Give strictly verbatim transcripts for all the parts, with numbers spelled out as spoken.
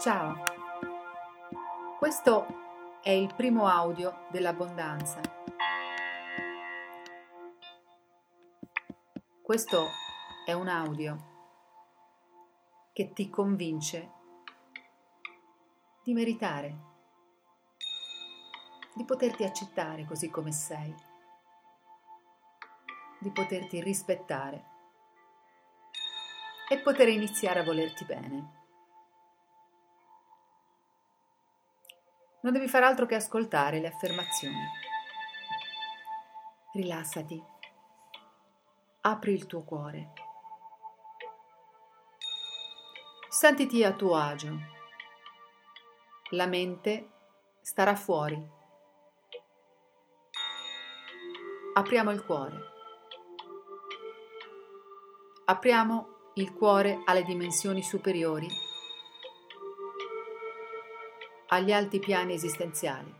Ciao, questo è il primo audio dell'abbondanza. Questo è un audio che ti convince di meritare, di poterti accettare così come sei, di poterti rispettare e poter iniziare a volerti bene. Non devi fare altro che ascoltare le affermazioni. Rilassati. Apri il tuo cuore. Sentiti a tuo agio. La mente starà fuori. Apriamo il cuore. Apriamo il cuore alle dimensioni superiori, agli alti piani esistenziali,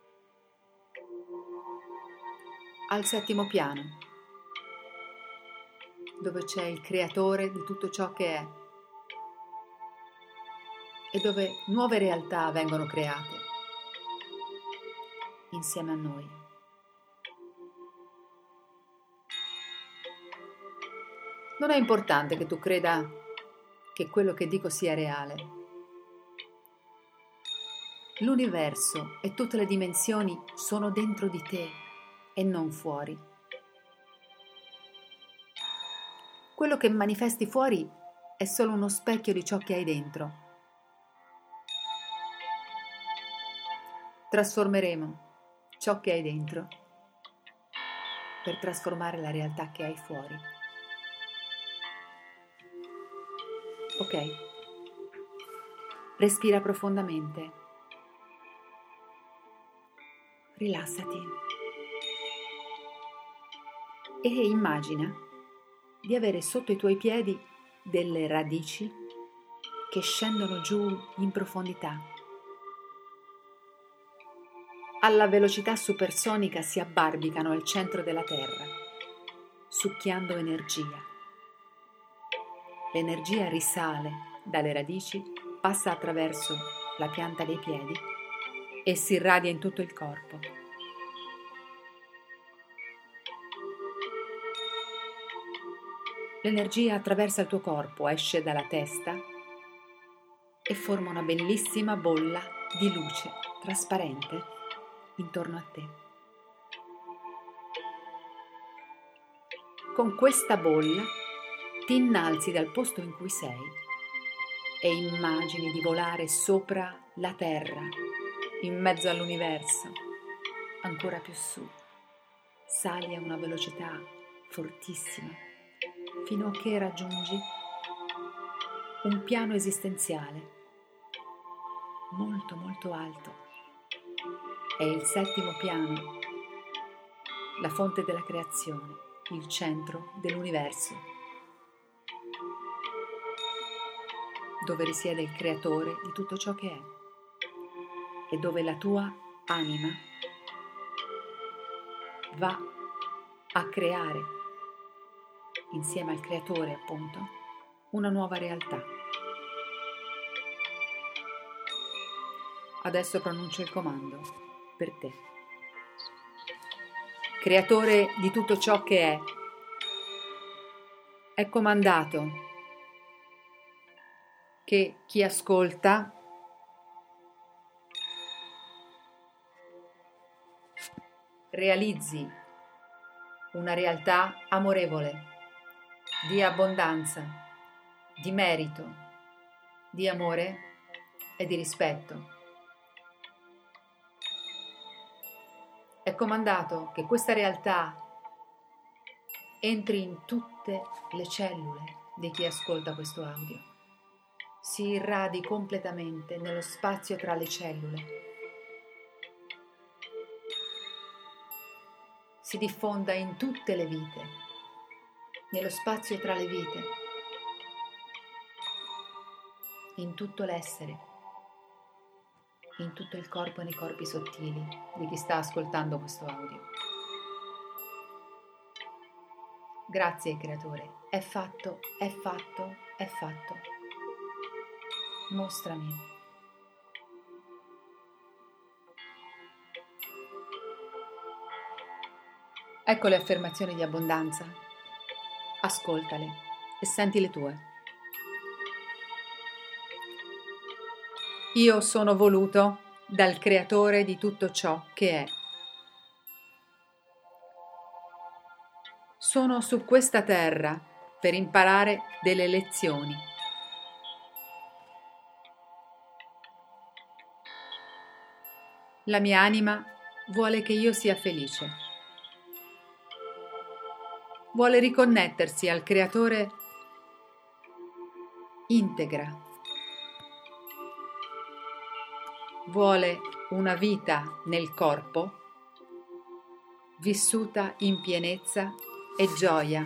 al settimo piano, dove c'è il creatore di tutto ciò che è e dove nuove realtà vengono create insieme a noi. Non è importante che tu creda che quello che dico sia reale. L'universo e tutte le dimensioni sono dentro di te e non fuori. Quello che manifesti fuori è solo uno specchio di ciò che hai dentro. Trasformeremo ciò che hai dentro per trasformare la realtà che hai fuori. Ok? Respira profondamente. Rilassati e immagina di avere sotto i tuoi piedi delle radici che scendono giù in profondità. Alla velocità supersonica si abbarbicano al centro della terra, succhiando energia. L'energia risale dalle radici, passa attraverso la pianta dei piedi e si irradia in tutto il corpo. L'energia attraversa il tuo corpo, esce dalla testa e forma una bellissima bolla di luce trasparente intorno a te. Con questa bolla ti innalzi dal posto in cui sei e immagini di volare sopra la terra, in mezzo all'universo, ancora più su. Sali a una velocità fortissima fino a che raggiungi un piano esistenziale molto molto alto. È il settimo piano, la fonte della creazione, il centro dell'universo, dove risiede il creatore di tutto ciò che è e dove la tua anima va a creare, insieme al creatore appunto, una nuova realtà. Adesso pronuncio il comando per te. Creatore di tutto ciò che è, è comandato che chi ascolta realizzi una realtà amorevole, di abbondanza, di merito, di amore e di rispetto. È comandato che questa realtà entri in tutte le cellule di chi ascolta questo audio, si irradi completamente nello spazio tra le cellule, si diffonda in tutte le vite, nello spazio tra le vite, in tutto l'essere, in tutto il corpo e nei corpi sottili di chi sta ascoltando questo audio. Grazie, creatore. È fatto, è fatto, è fatto. Mostrami Ecco le affermazioni di abbondanza. Ascoltale e senti le tue. Io sono voluto dal creatore di tutto ciò che è. Sono su questa terra per imparare delle lezioni. La mia anima vuole che io sia felice. Vuole riconnettersi al creatore integra. Vuole una vita nel corpo vissuta in pienezza e gioia.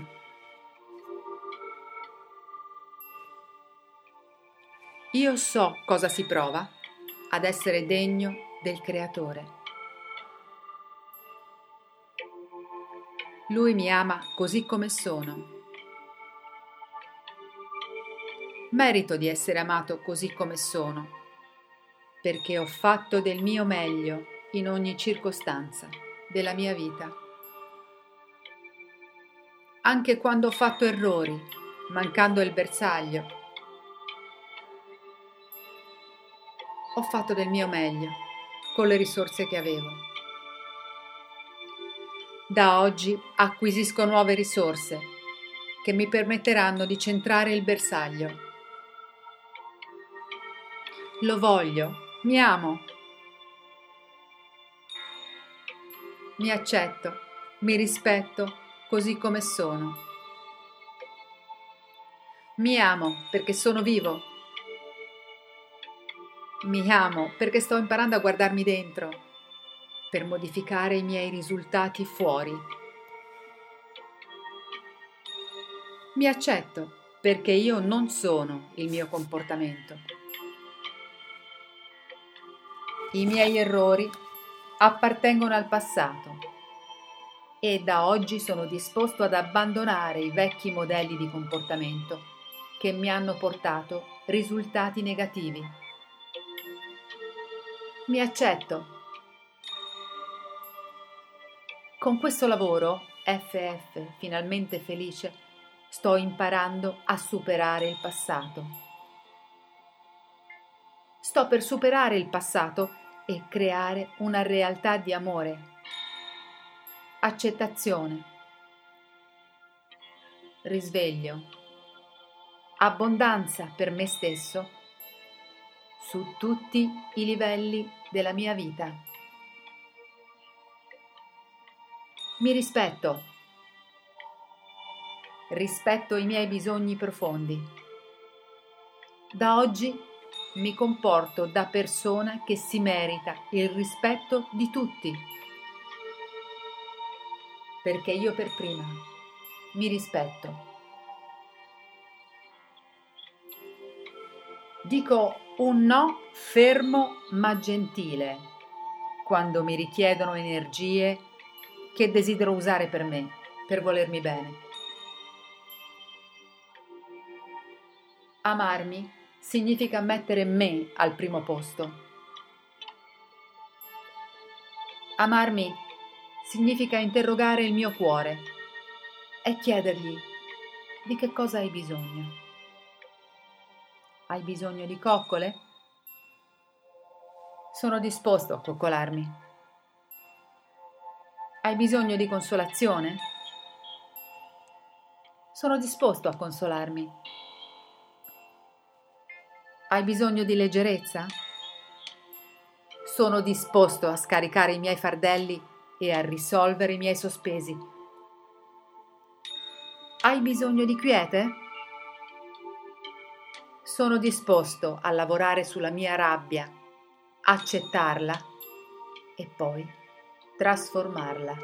Io so cosa si prova ad essere degno del creatore. Lui mi ama così come sono. Merito di essere amato così come sono, perché ho fatto del mio meglio in ogni circostanza della mia vita. Anche quando ho fatto errori, mancando il bersaglio, ho fatto del mio meglio con le risorse che avevo. Da oggi acquisisco nuove risorse che mi permetteranno di centrare il bersaglio. Lo voglio, mi amo, mi accetto, mi rispetto così come sono. Mi amo perché sono vivo. Mi amo perché sto imparando a guardarmi dentro per modificare i miei risultati fuori. Mi accetto perché io non sono il mio comportamento. I miei errori appartengono al passato e da oggi sono disposto ad abbandonare i vecchi modelli di comportamento che mi hanno portato risultati negativi. Mi accetto. Con questo lavoro, F F, finalmente felice, sto imparando a superare il passato. Sto per superare il passato e creare una realtà di amore, accettazione, risveglio, abbondanza per me stesso su tutti i livelli della mia vita. Mi rispetto, rispetto i miei bisogni profondi. Da oggi mi comporto da persona che si merita il rispetto di tutti, perché io per prima mi rispetto. Dico un no fermo ma gentile quando mi richiedono energie che desidero usare per me, per volermi bene. Amarmi significa mettere me al primo posto. Amarmi significa interrogare il mio cuore e chiedergli di che cosa hai bisogno. Hai bisogno di coccole? Sono disposto a coccolarmi. Hai bisogno di consolazione? Sono disposto a consolarmi. Hai bisogno di leggerezza? Sono disposto a scaricare i miei fardelli e a risolvere i miei sospesi. Hai bisogno di quiete? Sono disposto a lavorare sulla mia rabbia, accettarla e poi trasformarla.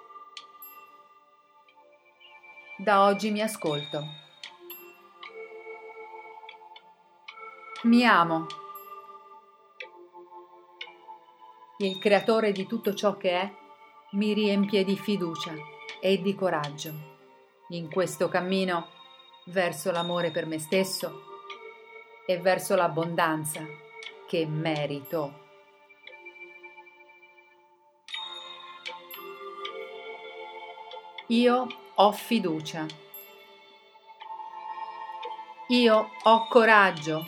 Da oggi mi ascolto. Mi amo. Il creatore di tutto ciò che è mi riempie di fiducia e di coraggio in questo cammino verso l'amore per me stesso e verso l'abbondanza che merito. Io ho fiducia. Io ho coraggio.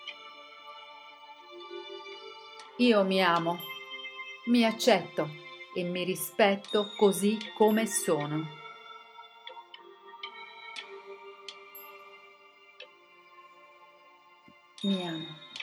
Io mi amo, mi accetto e mi rispetto così come sono. Mi amo.